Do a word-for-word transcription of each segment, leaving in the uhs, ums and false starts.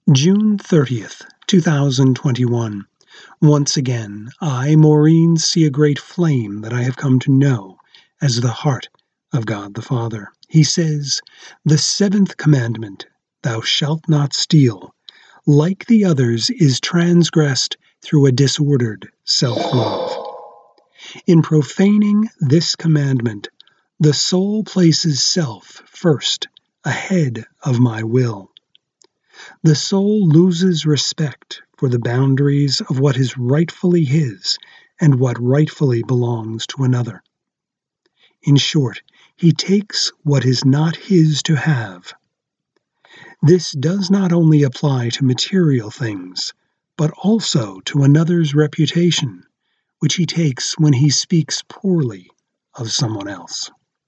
June thirtieth, two thousand twenty-one. Once again, I, Maureen, see a great flame that I have come to know as the heart of God the Father. He says, "The seventh commandment, thou shalt not steal, like the others, is transgressed through a disordered self-love." In profaning this commandment, the soul places self first, ahead of my will. The soul loses respect for the boundaries of what is rightfully his and what rightfully belongs to another. In short, he takes what is not his to have. This does not only apply to material things, but also to another's reputation, which he takes when he speaks poorly of someone else.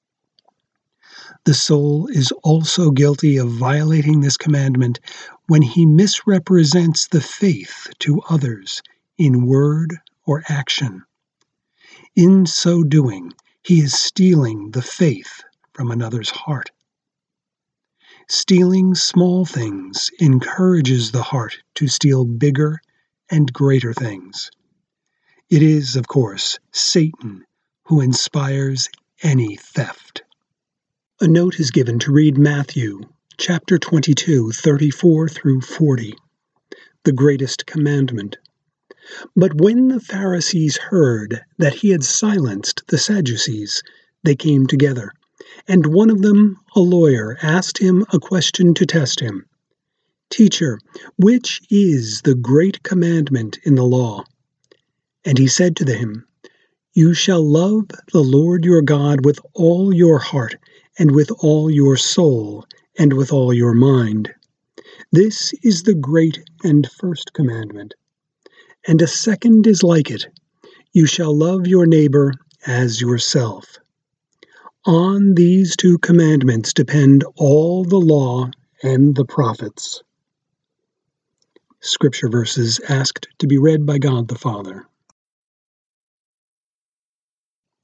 The soul is also guilty of violating this commandment when he misrepresents the faith to others in word or action. In so doing, he is stealing the faith from another's heart. Stealing small things encourages the heart to steal bigger and greater things. It is, of course, Satan who inspires any theft. A note is given to read Matthew chapter twenty-two, thirty-four through forty, the greatest commandment. But when the Pharisees heard that he had silenced the Sadducees, they came together, and one of them, a lawyer, asked him a question to test him. "Teacher, which is the great commandment in the law?" And he said to them, "You shall love the Lord your God with all your heart, and with all your soul, and with all your mind. This is the great and first commandment. And a second is like it. You shall love your neighbor as yourself. On these two commandments depend all the law and the prophets." Scripture verses asked to be read by God the Father.